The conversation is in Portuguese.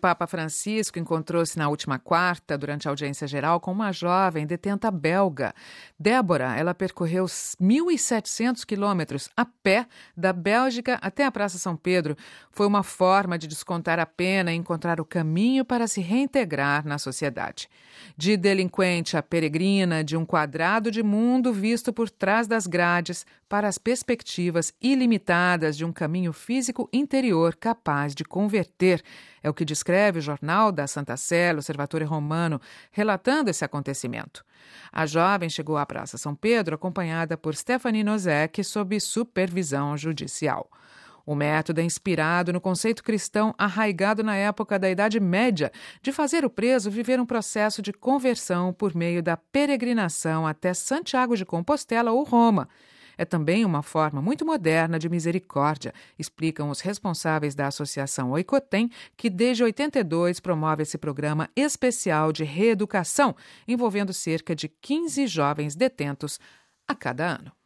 Papa Francisco encontrou-se na última quarta, durante a audiência geral, com uma jovem detenta belga. Débora, ela percorreu 1.700 quilômetros a pé da Bélgica até a Praça São Pedro. Foi uma forma de descontar a pena e encontrar o caminho para se reintegrar na sociedade. De delinquente a peregrina, de um quadrado de mundo visto por trás das grades para as perspectivas ilimitadas de um caminho físico interior capaz de converter. É o que descreve o jornal da Santa Sé, L'Osservatore Romano, relatando esse acontecimento. A jovem chegou à Praça São Pedro acompanhada por Stephanie Nozek sob supervisão judicial. O método é inspirado no conceito cristão arraigado na época da Idade Média de fazer o preso viver um processo de conversão por meio da peregrinação até Santiago de Compostela ou Roma. É também uma forma muito moderna de misericórdia, explicam os responsáveis da Associação Oikotem, que desde 82 promove esse programa especial de reeducação, envolvendo cerca de 15 jovens detentos a cada ano.